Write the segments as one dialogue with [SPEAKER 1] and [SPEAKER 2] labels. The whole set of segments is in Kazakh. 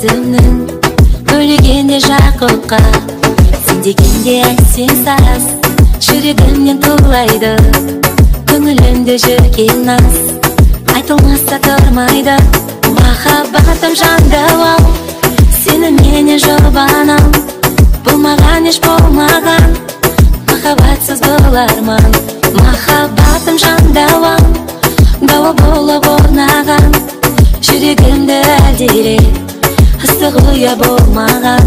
[SPEAKER 1] өзімнің бөлегенде жақұтқа сен дегенде әсем саз жүрегімнен тулайды көңілімде жүрген наз айтылмаса тұрмайды махаббатым жандауам сені менен жұбанам бұл маған еш болмаған махаббатсыз бұл арман махаббатым жандауам дауа болып орнаған жүрегімді әлдирек ыстық ұя болмаған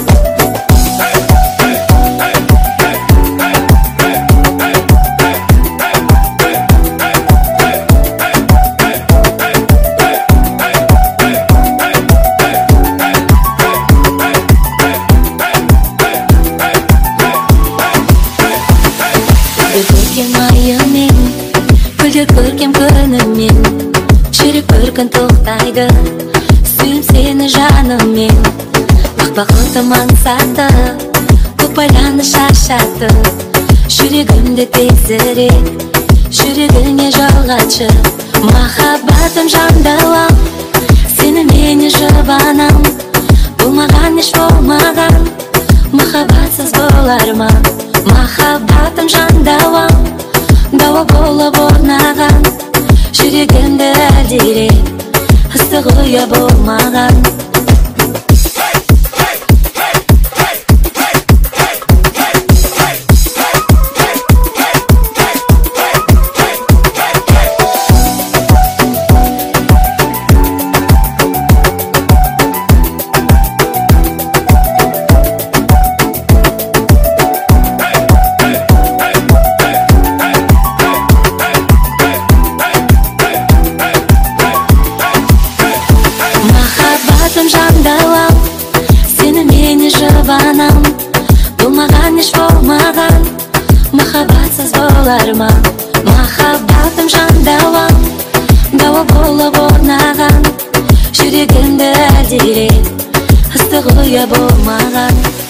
[SPEAKER 1] көркем айымен гүлдер көркем күнімен жүрек көркін тоқтайды сүйем сені жаныммен бақытым аңсатты көп байланы шаршатты жүрегімді тезірек жүрегіңе жалғатшы махаббатым жандауам сені менен жұбанам бұл маған еш болмаған махаббатсыз бұл арман махаббатым жандауам дауа болып орнаған жүрегімді әлдирек ыстық ұя болмаған махаббатым жандауам сені менен жұбанам бұл маған еш болмаған махаббатсыз бұл арман махаббатым жандауам дауа болып орнаған жүрегімді әлдирек ыстық ұя болмаған